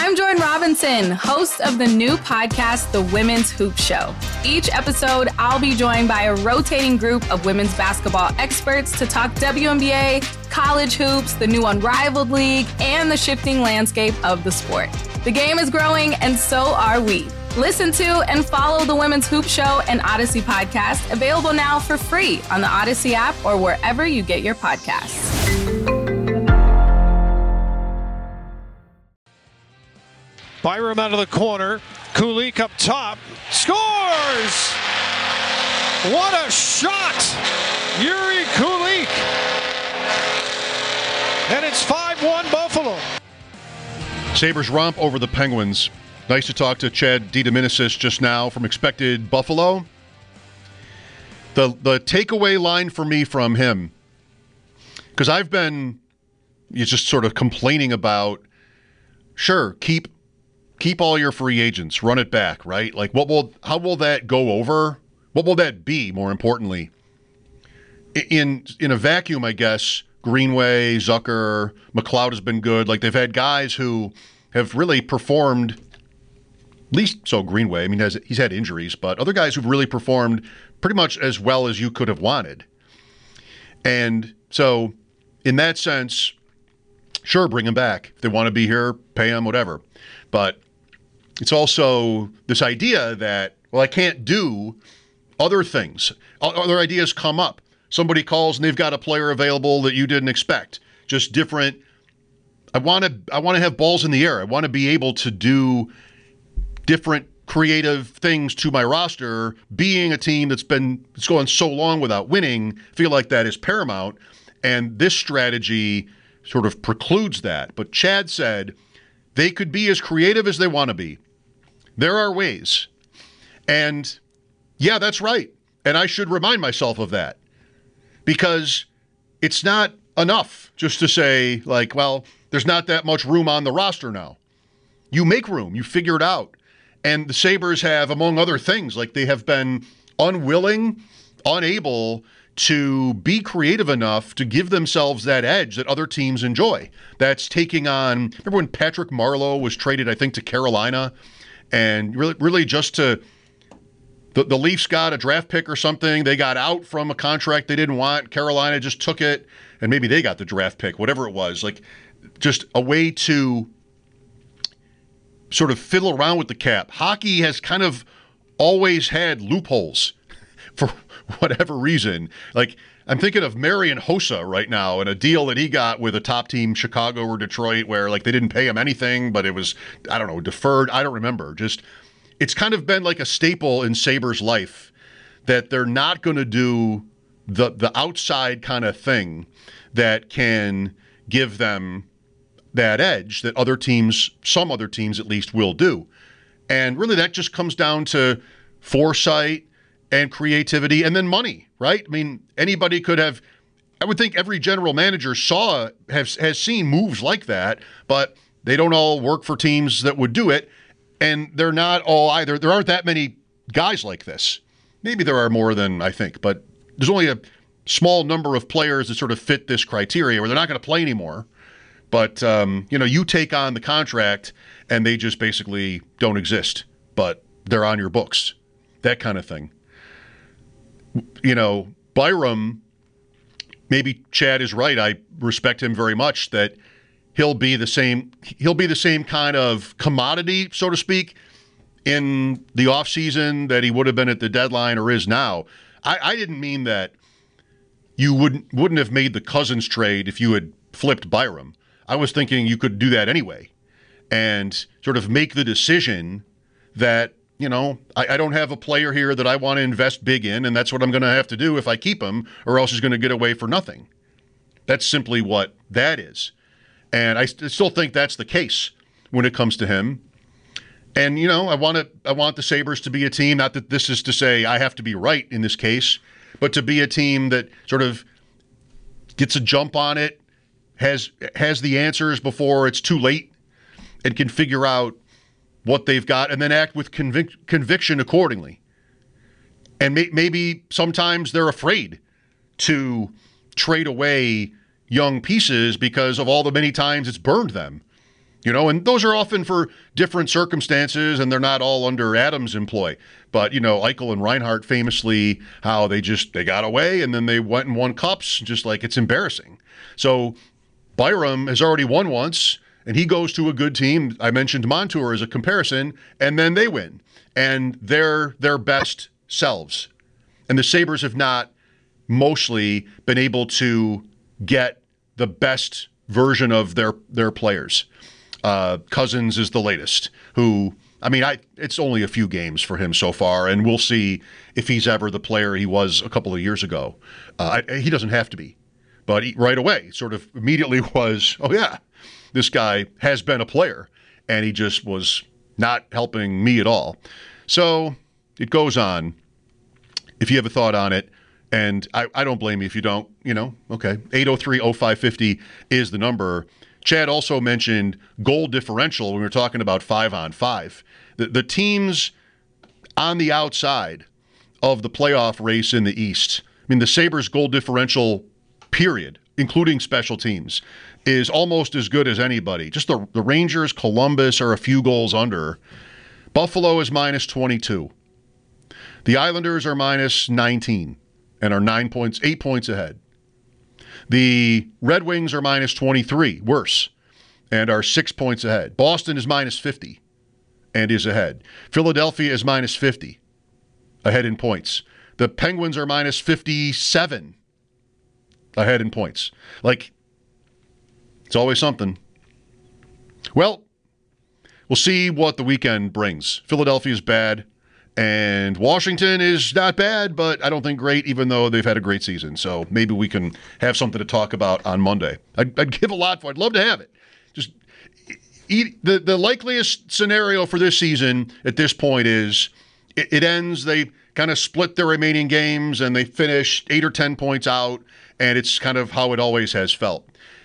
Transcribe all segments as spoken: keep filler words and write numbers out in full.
I'm Jordan Robinson, host of the new podcast, The Women's Hoop Show. Each episode, I'll be joined by a rotating group of women's basketball experts to talk W N B A, college hoops, the new Unrivaled League, and the shifting landscape of the sport. The game is growing, and so are we. Listen to and follow The Women's Hoop Show and Odyssey podcast, available now for free on the Odyssey app or wherever you get your podcasts. Byram out of the corner. Kulich up top. Scores! What a shot! Yuri Kulich. And it's five one Buffalo. Sabres romp over the Penguins. Nice to talk to Chad DiDomenicis just now from Expected Buffalo. The the takeaway line for me from him, because I've been just sort of complaining about, sure, keep keep all your free agents, run it back, right? Like, what will how will that go over? What will that be, more importantly? In in a vacuum, I guess, Greenway, Zucker, McLeod has been good. Like, they've had guys who have really performed, at least so Greenway. I mean, has, he's had injuries, but other guys who've really performed pretty much as well as you could have wanted. And so, in that sense, sure, bring them back. If they want to be here, pay them, whatever. But it's also this idea that, well, I can't do other things. Other ideas come up. Somebody calls and they've got a player available that you didn't expect. Just different. I want to I want to have balls in the air. I want to be able to do different creative things to my roster. Being a team that's been it's going so long without winning, I feel like that is paramount. And this strategy sort of precludes that. But Chad said they could be as creative as they want to be. There are ways. And yeah, that's right. And I should remind myself of that. Because it's not enough just to say, like, well, there's not that much room on the roster now. You make room. You figure it out. And the Sabres have, among other things, like they have been unwilling, unable to be creative enough to give themselves that edge that other teams enjoy. That's taking on, remember when Patrick Marleau was traded, I think, to Carolina? And really, really just to, the, the Leafs got a draft pick or something. They got out from a contract they didn't want. Carolina just took it, and maybe they got the draft pick, whatever it was. Like, just a way to sort of fiddle around with the cap. Hockey has kind of always had loopholes for whatever reason. Like, I'm thinking of Marian Hossa right now and a deal that he got with a top team, Chicago or Detroit, where like they didn't pay him anything, but it was, I don't know, deferred. I don't remember. Just, it's kind of been like a staple in Sabres life that they're not going to do the the outside kind of thing that can give them that edge that other teams, some other teams at least, will do. And really that just comes down to foresight and creativity and then money, right? I mean, anybody could have, I would think every general manager saw, has, has seen moves like that, but they don't all work for teams that would do it. And they're not all either. There aren't that many guys like this. Maybe there are more than I think, but there's only a small number of players that sort of fit this criteria where they're not going to play anymore. But, um, you know, you take on the contract and they just basically don't exist, but they're on your books, that kind of thing. You know, Byram, maybe Chad is right. I respect him very much that he'll be the same, he'll be the same kind of commodity, so to speak, in the offseason that he would have been at the deadline or is now. I, I didn't mean that you wouldn't wouldn't have made the Cousins trade if you had flipped Byram. I was thinking you could do that anyway and sort of make the decision that, you know, I, I don't have a player here that I want to invest big in, and that's what I'm going to have to do if I keep him, or else he's going to get away for nothing. That's simply what that is. And I st- still think that's the case when it comes to him. And, you know, I want to, I want the Sabres to be a team, not that this is to say I have to be right in this case, but to be a team that sort of gets a jump on it, has has the answers before it's too late, and can figure out what they've got and then act with convic- conviction accordingly. And may- maybe sometimes they're afraid to trade away young pieces because of all the many times it's burned them. You know, and those are often for different circumstances, and they're not all under Adams' employ. But, you know, Eichel and Reinhart famously, how they just, they got away, and then they went and won cups, just like it's embarrassing. So Byram has already won once, and he goes to a good team. I mentioned Montour as a comparison, and then they win. And they're their best selves. And the Sabres have not mostly been able to get the best version of their, their players. Uh, Cousins is the latest, who, I mean, I it's only a few games for him so far, and we'll see if he's ever the player he was a couple of years ago. Uh, I, he doesn't have to be. But he, right away, sort of immediately was, oh, yeah, this guy has been a player, and he just was not helping me at all. So it goes on. If you have a thought on it, and I, I don't blame you if you don't, you know, okay, eight oh three oh five fifty is the number. Chad also mentioned goal differential when we were talking about five on five. The, the teams on the outside of the playoff race in the East, I mean, the Sabres goal differential, period, including special teams, is almost as good as anybody. Just the, the Rangers, Columbus are a few goals under. Buffalo is minus twenty-two. The Islanders are minus nineteen and are nine points, eight points ahead. The Red Wings are minus twenty-three, worse, and are six points ahead. Boston is minus fifty and is ahead. Philadelphia is minus fifty, ahead in points. The Penguins are minus fifty-seven, ahead in points. Like, it's always something. Well, we'll see what the weekend brings. Philadelphia is bad. And Washington is not bad, but I don't think great, even though they've had a great season. So maybe we can have something to talk about on Monday. I'd, I'd give a lot for it. I'd love to have it. Just eat, the, the likeliest scenario for this season at this point is it, it ends, they kind of split their remaining games, and they finish eight or ten points out, and it's kind of how it always has felt.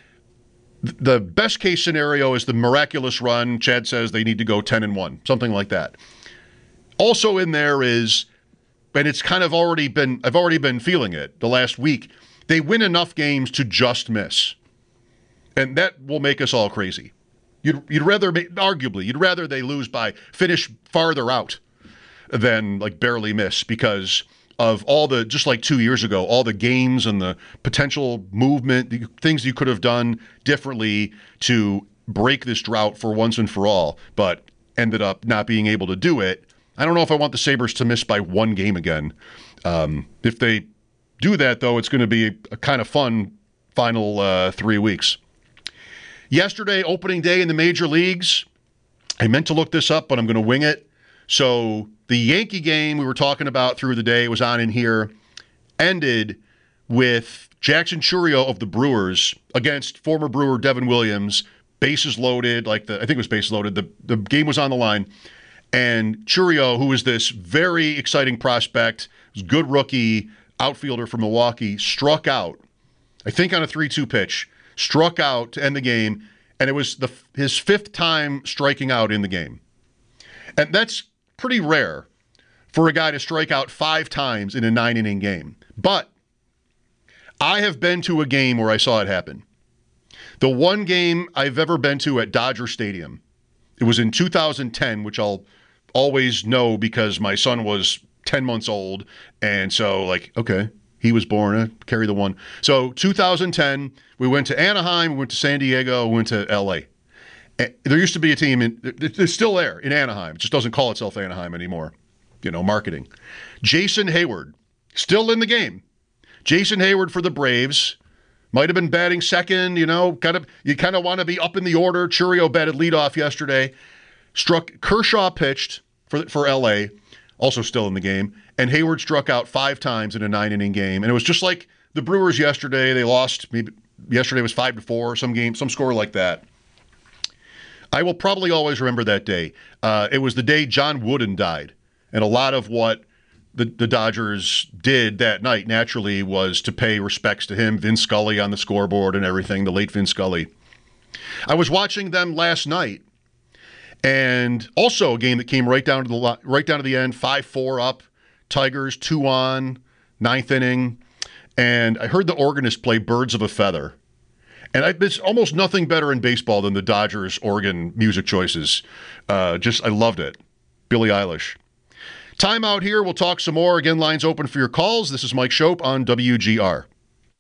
The best case scenario is the miraculous run. Chad says they need to go ten and one, something like that. Also in there is, and it's kind of already been, I've already been feeling it the last week, they win enough games to just miss. And that will make us all crazy. You'd, you'd rather, arguably, you'd rather they lose by finish farther out than like barely miss, because of all the, just like two years ago, all the games and the potential movement, the things you could have done differently to break this drought for once and for all, but ended up not being able to do it. I don't know if I want the Sabres to miss by one game again. Um, if they do that, though, it's going to be a, a kind of fun final uh, three weeks. Yesterday, opening day in the major leagues, I meant to look this up, but I'm going to wing it. So the Yankee game we were talking about through the day, was on in here, ended with Jackson Chourio of the Brewers against former Brewer Devin Williams, bases loaded, like the I think it was bases loaded. The, the game was on the line. And Chourio, who is this very exciting prospect, good rookie outfielder from Milwaukee, struck out, I think on a three two pitch, struck out to end the game, and it was the his fifth time striking out in the game. And that's pretty rare for a guy to strike out five times in a nine-inning game. But I have been to a game where I saw it happen. The one game I've ever been to at Dodger Stadium, it was in two thousand ten, which I'll always know because my son was ten months old. And so, like, okay, he was born, uh, carry the one. So two thousand ten, we went to Anaheim, we went to San Diego, we went to L A. And there used to be a team, in, it's still there in Anaheim. It just doesn't call itself Anaheim anymore. You know, marketing. Jason Hayward, still in the game. Jason Hayward for the Braves. Might have been batting second, you know, kind of you kind of want to be up in the order. Chourio batted leadoff yesterday. Struck Kershaw pitched for for L A, also still in the game, and Hayward struck out five times in a nine-inning game. And it was just like the Brewers yesterday. They lost. Maybe yesterday was five to four, some game, some score like that. I will probably always remember that day. Uh, it was the day John Wooden died, and a lot of what The, the Dodgers did that night, naturally, was to pay respects to him. Vin Scully on the scoreboard and everything, the late Vin Scully. I was watching them last night, and also a game that came right down to the right down to the end, five four up, Tigers, two on, ninth inning, and I heard the organist play Birds of a Feather. And I, there's almost nothing better in baseball than the Dodgers Oregon music choices. Uh, just, I loved it. Billie Eilish. Time out here. We'll talk some more. Again, lines open for your calls. This is Mike Schopp on W G R.